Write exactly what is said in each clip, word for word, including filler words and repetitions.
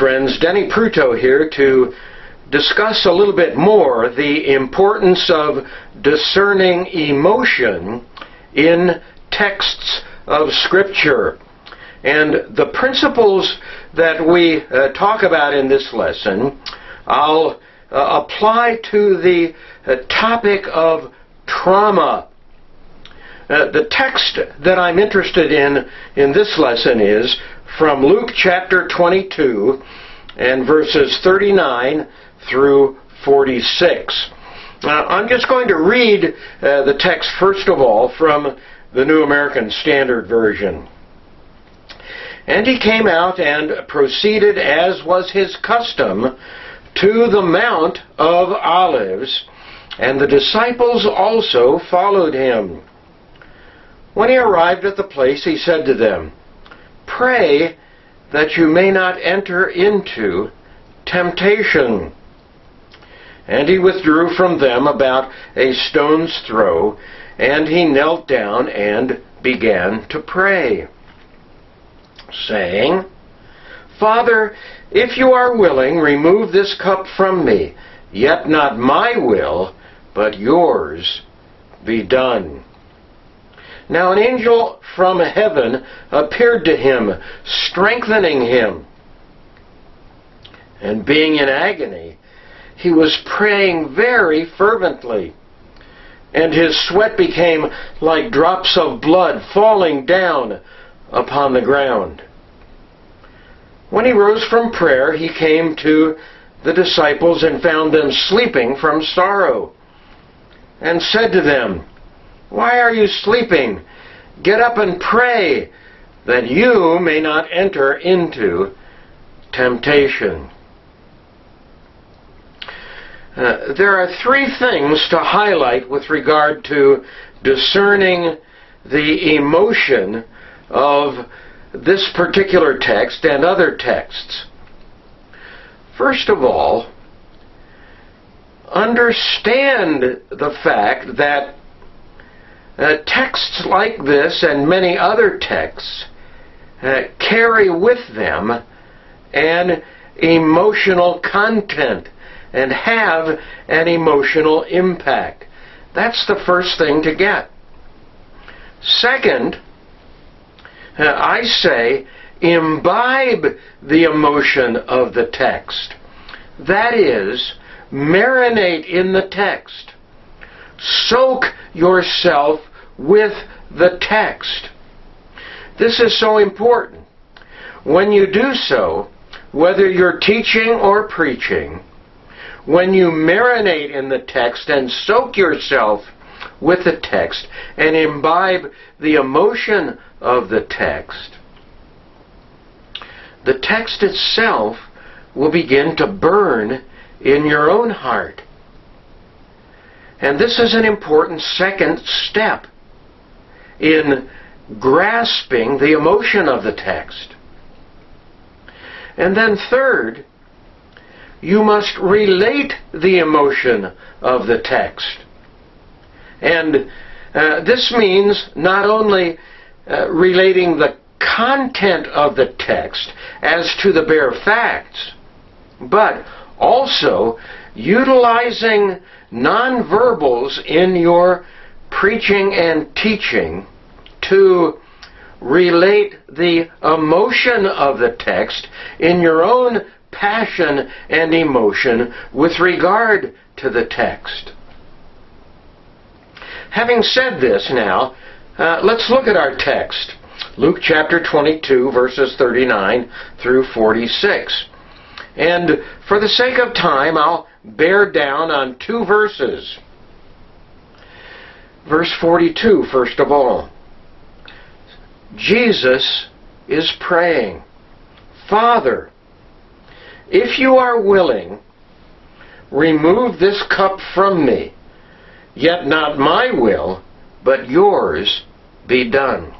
friends. Denny Pruto here to discuss a little bit more the importance of discerning emotion in texts of Scripture. And the principles that we uh, talk about in this lesson, I'll uh, apply to the uh, topic of trauma. Uh, the text that I'm interested in in this lesson is from Luke chapter twenty-two and verses thirty-nine through forty-six. Now, I'm just going to read uh, the text first of all from the New American Standard Version. And he came out and proceeded, as was his custom, to the Mount of Olives, and the disciples also followed him. When he arrived at the place, he said to them, "Pray that you may not enter into temptation." And he withdrew from them about a stone's throw, and he knelt down and began to pray, saying, "Father, if you are willing, remove this cup from me. Yet not my will, but yours be done." Now an angel from heaven appeared to him, strengthening him. And being in agony, he was praying very fervently. And his sweat became like drops of blood falling down upon the ground. When he rose from prayer, he came to the disciples and found them sleeping from sorrow, and said to them, "Why are you sleeping? Get up and pray, that you may not enter into temptation." Uh, there are three things to highlight with regard to discerning the emotion of this particular text and other texts. First of all, understand the fact that uh, texts like this and many other texts uh, carry with them an emotional content and have an emotional impact. That's the first thing to get. Second, uh, I say, imbibe the emotion of the text. That is, marinate in the text. Soak yourself with the text. This is so important. When you do so, whether you're teaching or preaching, when you marinate in the text and soak yourself with the text and imbibe the emotion of the text, the text itself will begin to burn in your own heart. And this is an important second step in grasping the emotion of the text. And then third, you must relate the emotion of the text. And uh, this means not only uh, relating the content of the text as to the bare facts, but also utilizing nonverbals in your preaching and teaching to relate the emotion of the text in your own passion and emotion with regard to the text. Having said this now, uh, let's look at our text. Luke chapter twenty-two, verses thirty-nine through forty-six. And for the sake of time, I'll bear down on two verses. Verse forty-two, first of all. Jesus is praying, "Father, if you are willing, remove this cup from me. Yet not my will, but yours be done."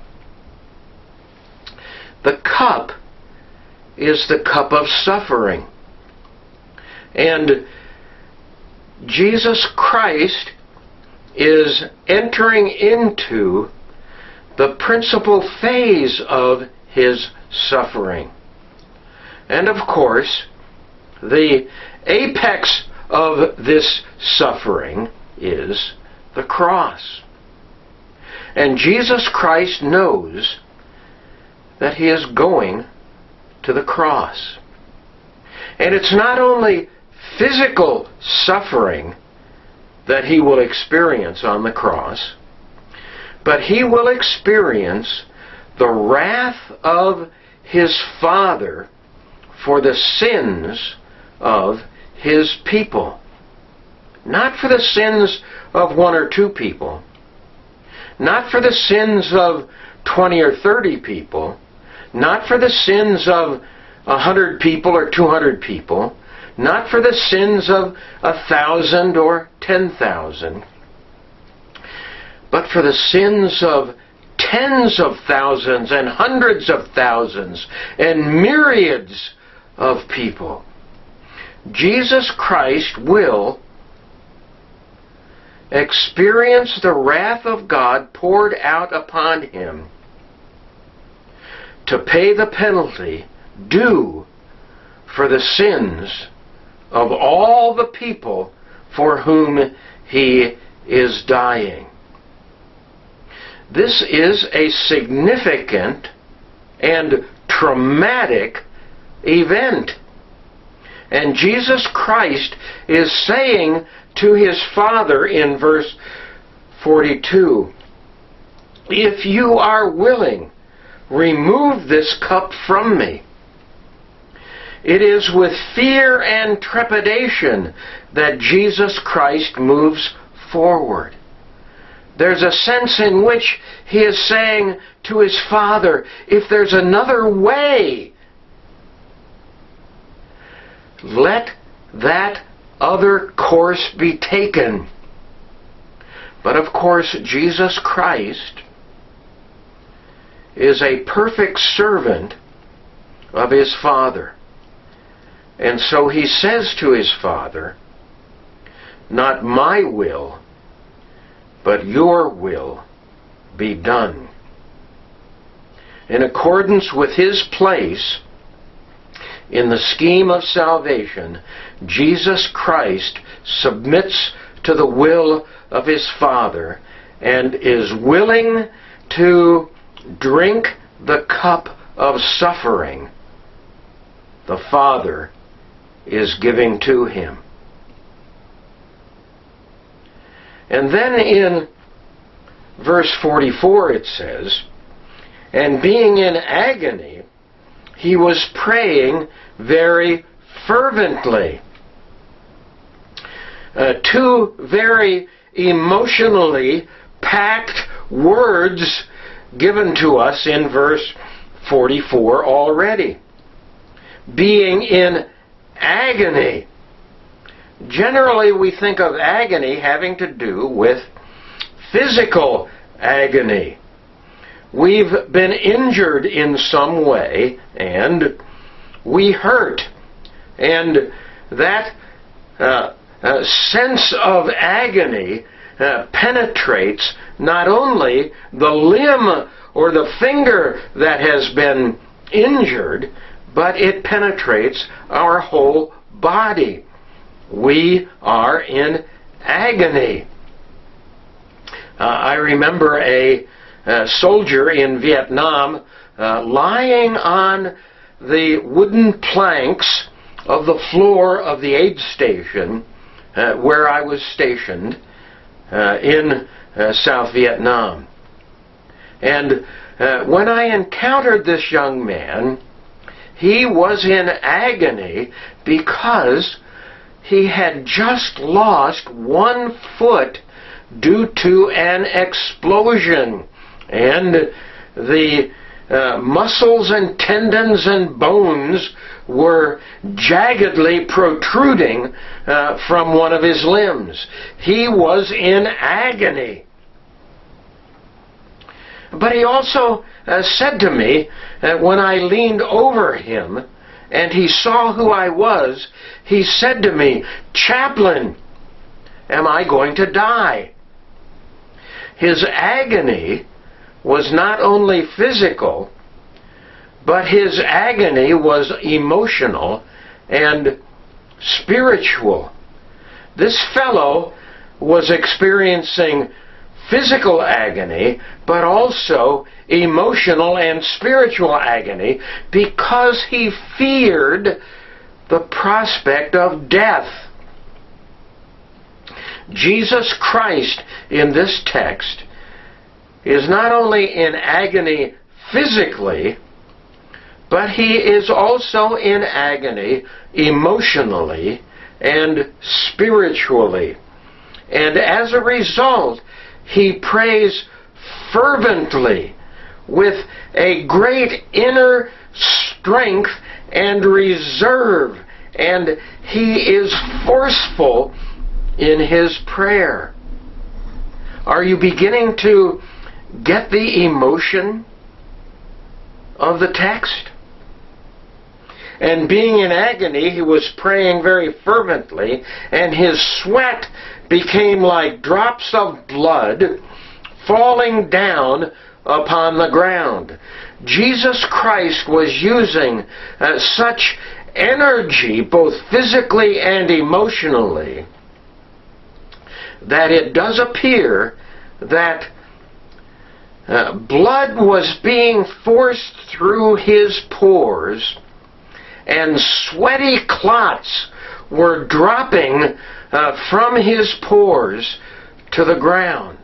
The cup is the cup of suffering. And Jesus Christ is entering into the principal phase of his suffering. And of course, the apex of this suffering is the cross. And Jesus Christ knows that he is going to the cross. And it's not only physical suffering that he will experience on the cross, but he will experience the wrath of his Father for the sins of his people. Not for the sins of one or two people, not for the sins of twenty or thirty people, not for the sins of a hundred people or two hundred people, not for the sins of a thousand or ten thousand, but for the sins of tens of thousands and hundreds of thousands and myriads of people. Jesus Christ will experience the wrath of God poured out upon him to pay the penalty due for the sins of all the people for whom he is dying. This is a significant and traumatic event. And Jesus Christ is saying to his Father in verse forty-two, "If you are willing, remove this cup from me." It is with fear and trepidation that Jesus Christ moves forward. There's a sense in which he is saying to his Father, if there's another way, let that other course be taken. But of course, Jesus Christ is a perfect servant of his Father. And so he says to his Father, "Not my will, but your will be done." In accordance with his place in the scheme of salvation, Jesus Christ submits to the will of his Father and is willing to drink the cup of suffering the Father is giving to him. And then in verse forty-four it says, "And being in agony, he was praying very fervently." Uh, two very emotionally packed words given to us in verse forty-four already. Being in agony. Generally, we think of agony having to do with physical agony. We've been injured in some way, and we hurt. And that uh, uh, sense of agony uh, penetrates not only the limb or the finger that has been injured, but it penetrates our whole body. We are in agony. Uh, I remember a, a soldier in Vietnam uh, lying on the wooden planks of the floor of the aid station uh, where I was stationed uh, in uh, South Vietnam. And uh, when I encountered this young man, he was in agony because he had just lost one foot due to an explosion. And the uh, muscles and tendons and bones were jaggedly protruding uh, from one of his limbs. He was in agony. But he also uh, said to me, uh, when I leaned over him and he saw who I was, he said to me, "Chaplain, am I going to die?" His agony was not only physical, but his agony was emotional and spiritual. This fellow was experiencing physical agony, but also emotional and spiritual agony because he feared the prospect of death. Jesus Christ in this text is not only in agony physically, but he is also in agony emotionally and spiritually. And as a result, he prays fervently with a great inner strength and reserve, and he is forceful in his prayer. Are you beginning to get the emotion of the text? And being in agony, he was praying very fervently, and his sweat became like drops of blood falling down upon the ground. Jesus Christ was using uh, such energy, both physically and emotionally, that it does appear that uh, blood was being forced through his pores, and sweaty clots were dropping uh, from his pores to the ground.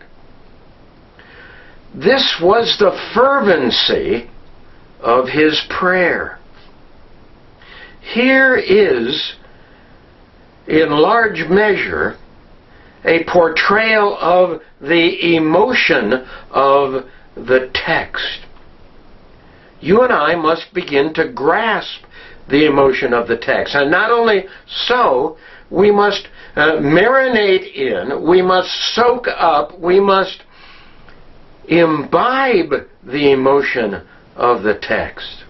This was the fervency of his prayer. Here is, in large measure, a portrayal of the emotion of the text. You and I must begin to grasp the emotion of the text. And not only so, we must uh, marinate in, we must soak up, we must imbibe the emotion of the text.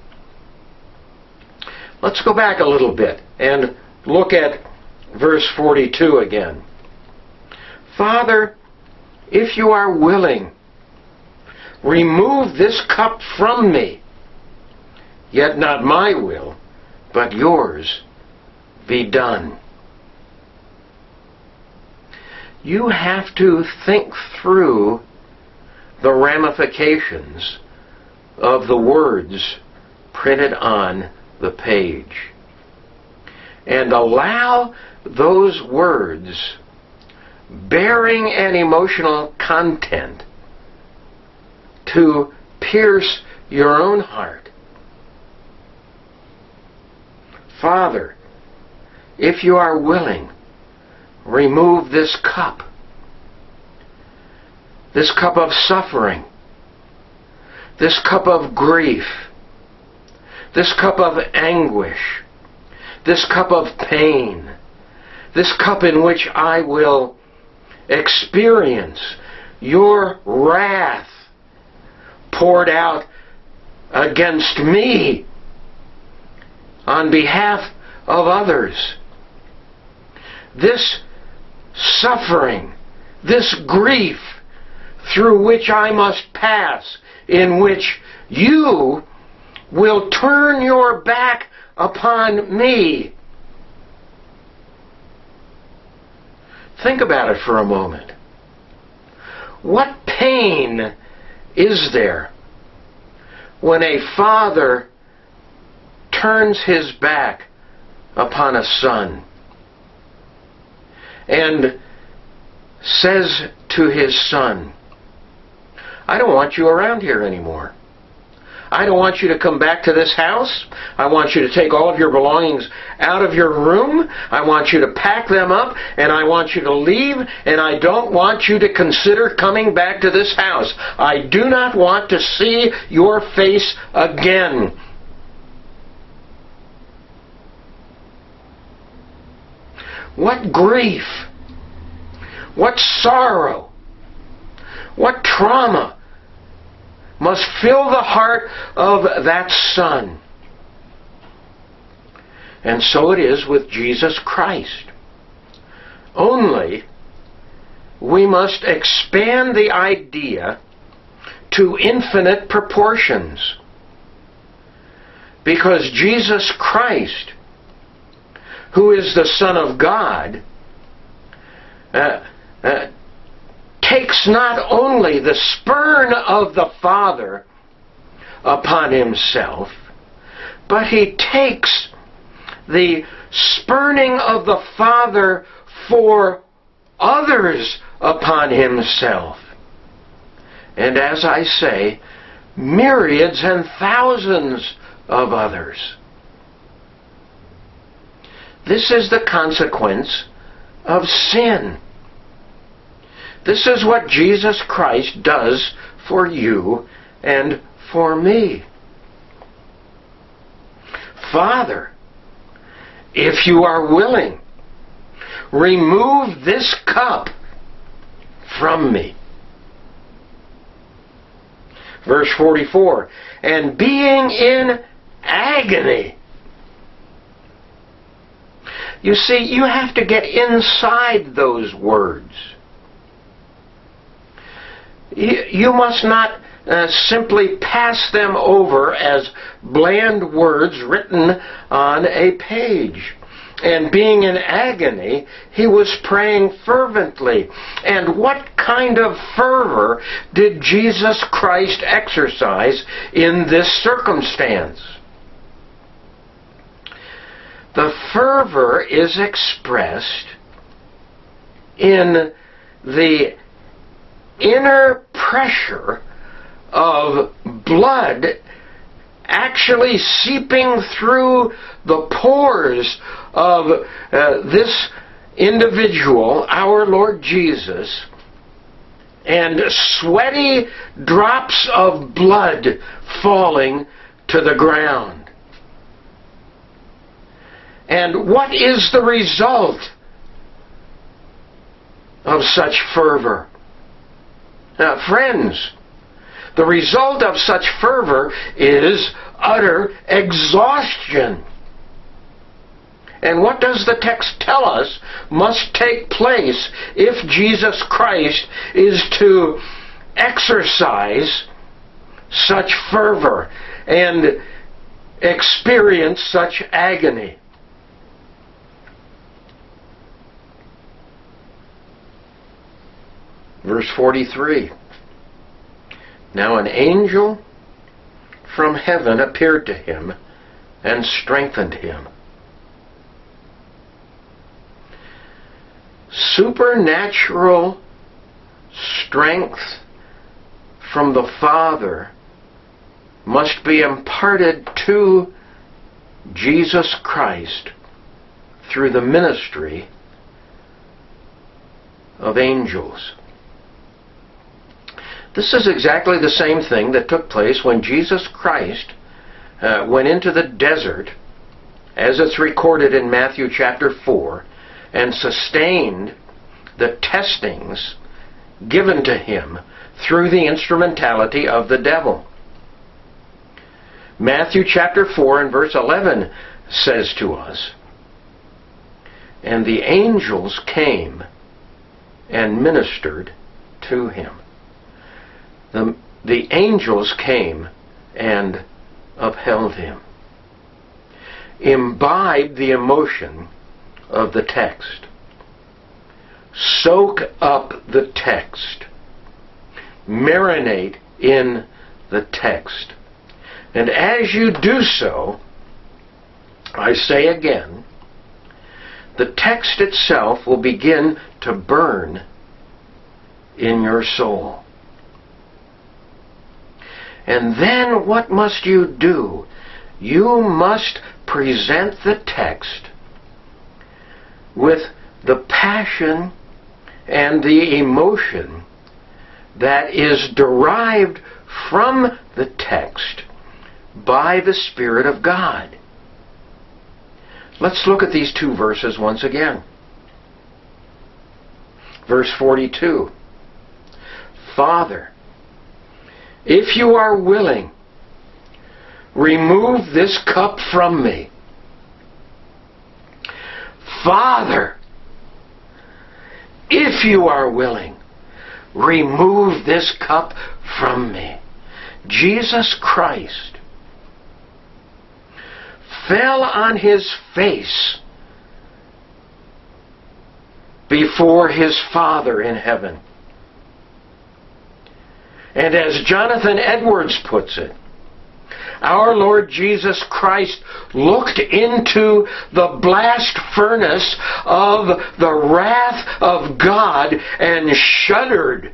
Let's go back a little bit and look at verse forty-two again. Father, if you are willing, remove this cup from me, yet not my will, but yours be done. You have to think through the ramifications of the words printed on the page, and allow those words bearing an emotional content to pierce your own heart. Father, if you are willing, remove this cup, this cup of suffering, this cup of grief, this cup of anguish, this cup of pain, this cup in which I will experience your wrath poured out against me on behalf of others. This suffering, this grief through which I must pass, in which you will turn your back upon me. Think about it for a moment. What pain is there when a father turns his back upon a son and says to his son, I don't want you around here anymore. I don't want you to come back to this house. I want you to take all of your belongings out of your room. I want you to pack them up, and I want you to leave, and I don't want you to consider coming back to this house. I do not want to see your face again. What grief, what sorrow, what trauma must fill the heart of that son. And so it is with Jesus Christ. Only we must expand the idea to infinite proportions. Because Jesus Christ, who is the Son of God, uh, uh, takes not only the spurn of the Father upon himself, but he takes the spurning of the Father for others upon himself. And as I say, myriads and thousands of others. This is the consequence of sin. This is what Jesus Christ does for you and for me. Father, if you are willing, remove this cup from me. Verse forty-four, and being in agony. You see, you have to get inside those words. You, you must not uh, simply pass them over as bland words written on a page. And being in agony, he was praying fervently. And what kind of fervor did Jesus Christ exercise in this circumstance? The fervor is expressed in the inner pressure of blood actually seeping through the pores of uh, this individual, our Lord Jesus, and sweaty drops of blood falling to the ground. And what is the result of such fervor? Now, friends, the result of such fervor is utter exhaustion. And what does the text tell us must take place if Jesus Christ is to exercise such fervor and experience such agony? Verse forty-three. Now an angel from heaven appeared to him and strengthened him. Supernatural strength from the Father must be imparted to Jesus Christ through the ministry of angels. This is exactly the same thing that took place when Jesus Christ uh, went into the desert, as it's recorded in Matthew chapter four, and sustained the testings given to him through the instrumentality of the devil. Matthew chapter four and verse eleven says to us, and the angels came and ministered to him. The, the angels came and upheld him. Imbibe the emotion of the text. Soak up the text. Marinate in the text. And as you do so, I say again, the text itself will begin to burn in your soul. And then what must you do? You must present the text with the passion and the emotion that is derived from the text by the Spirit of God. Let's look at these two verses once again. Verse forty-two. Father, if you are willing, remove this cup from me. Father, if you are willing, remove this cup from me. Jesus Christ fell on his face before his Father in heaven. And as Jonathan Edwards puts it, our Lord Jesus Christ looked into the blast furnace of the wrath of God and shuddered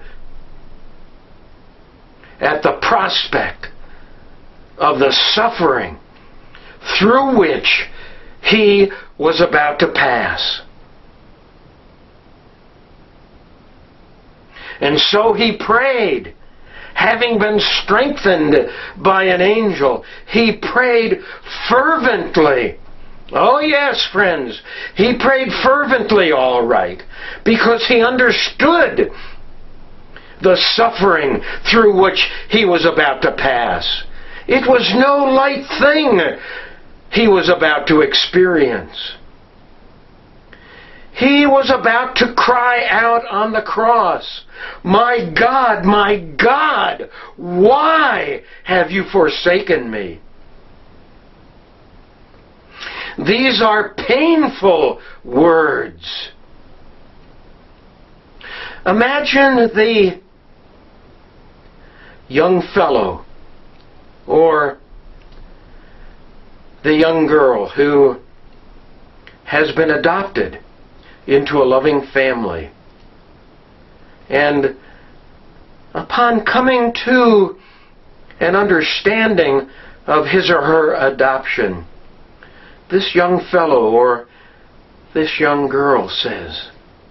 at the prospect of the suffering through which he was about to pass. And so he prayed. Having been strengthened by an angel, he prayed fervently. Oh yes, friends, he prayed fervently, all right, because he understood the suffering through which he was about to pass. It was no light thing he was about to experience. He was about to cry out on the cross, "My God, my God, why have you forsaken me?" These are painful words. Imagine the young fellow or the young girl who has been adopted into a loving family. And upon coming to an understanding of his or her adoption, this young fellow or this young girl says,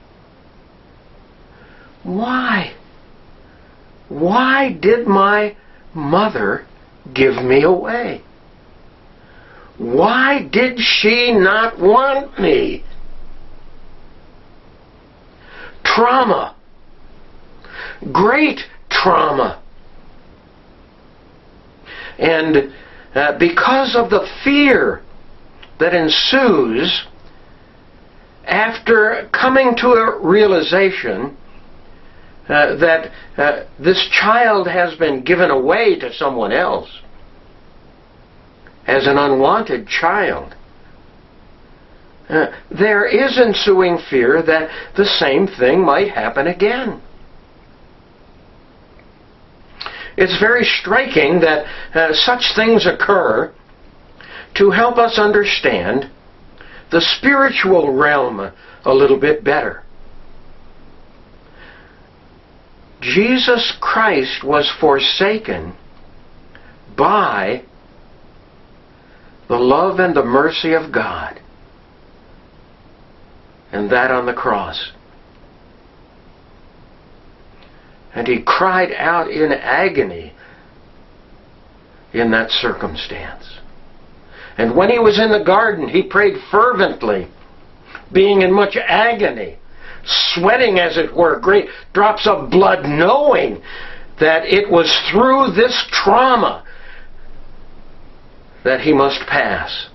Why? Why did my mother give me away? Why did she not want me? Trauma. Great trauma. And uh, because of the fear that ensues after coming to a realization uh, that uh, this child has been given away to someone else as an unwanted child, Uh, there is ensuing fear that the same thing might happen again. It's very striking that uh, such things occur to help us understand the spiritual realm a little bit better. Jesus Christ was forsaken by the love and the mercy of God. And that on the cross. And he cried out in agony in that circumstance. And when he was in the garden, he prayed fervently, being in much agony, sweating, as it were, great drops of blood, knowing that it was through this trauma that he must pass.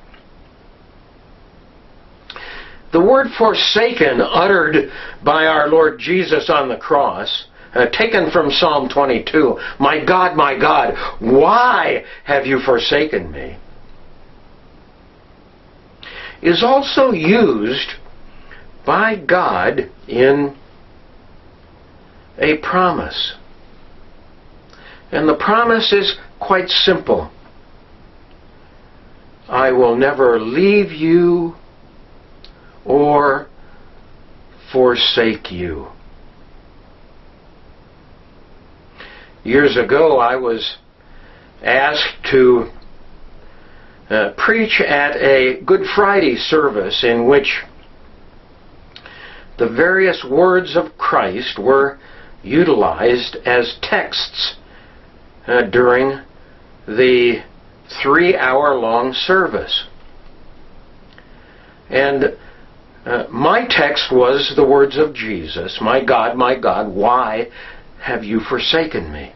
The word forsaken, uttered by our Lord Jesus on the cross, uh, taken from Psalm twenty-two, "My God, my God, why have you forsaken me?" is also used by God in a promise. And the promise is quite simple. I will never leave you or forsake you. Years ago, I was asked to uh, preach at a Good Friday service in which the various words of Christ were utilized as texts uh, during the three-hour-long service. And Uh, my text was the words of Jesus, "My God, my God, why have you forsaken me?"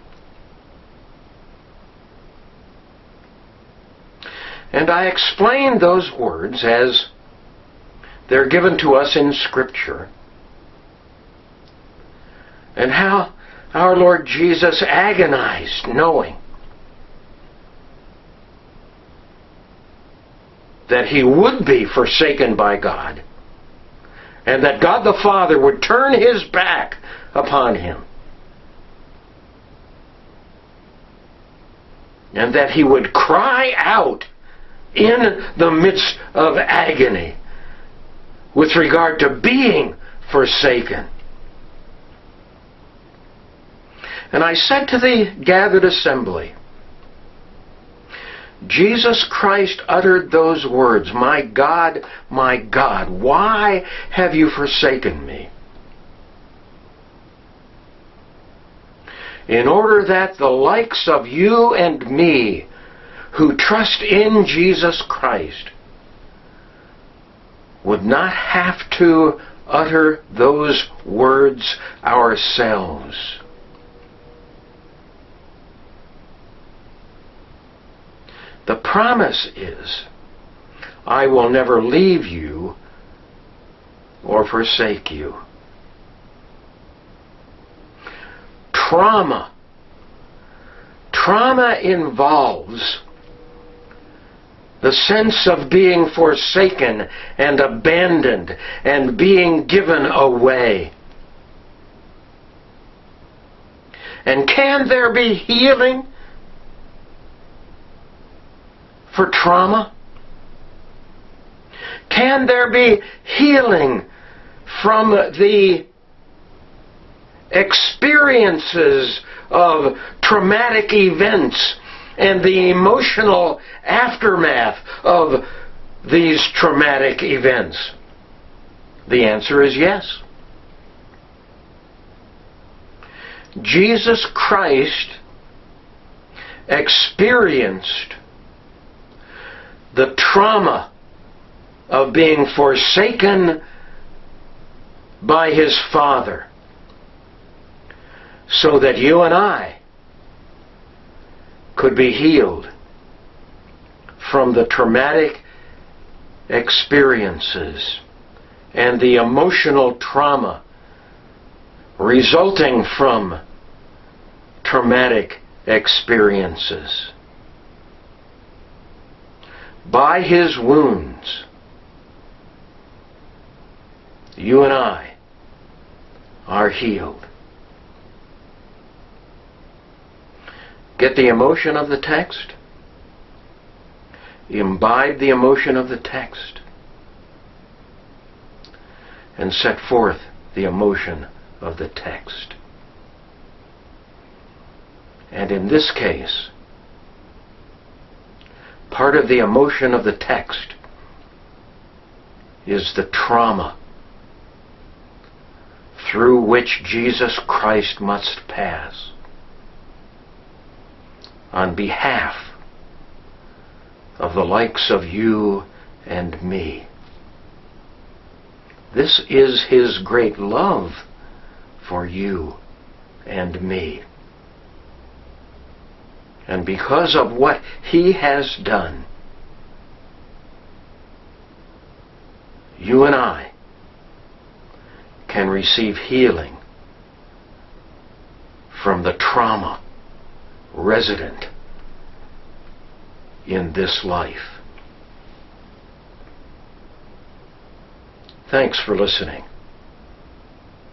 And I explained those words as they're given to us in Scripture, and how our Lord Jesus agonized knowing that he would be forsaken by God, and that God the Father would turn his back upon him, and that he would cry out in the midst of agony with regard to being forsaken. And I said to the gathered assembly, Jesus Christ uttered those words, "My God, my God, why have you forsaken me?" in order that the likes of you and me who trust in Jesus Christ would not have to utter those words ourselves. The promise is, I will never leave you or forsake you. Trauma. Trauma involves the sense of being forsaken and abandoned and being given away. And can there be healing for trauma? Can there be healing from the experiences of traumatic events and the emotional aftermath of these traumatic events? The answer is yes. Jesus Christ experienced the trauma of being forsaken by his Father, so that you and I could be healed from the traumatic experiences and the emotional trauma resulting from traumatic experiences. By his wounds, you and I are healed. Get the emotion of the text. Imbibe the emotion of the text. And set forth the emotion of the text. And in this case, part of the emotion of the text is the trauma through which Jesus Christ must pass on behalf of the likes of you and me. This is his great love for you and me. And because of what he has done, you and I can receive healing from the trauma resident in this life. Thanks for listening.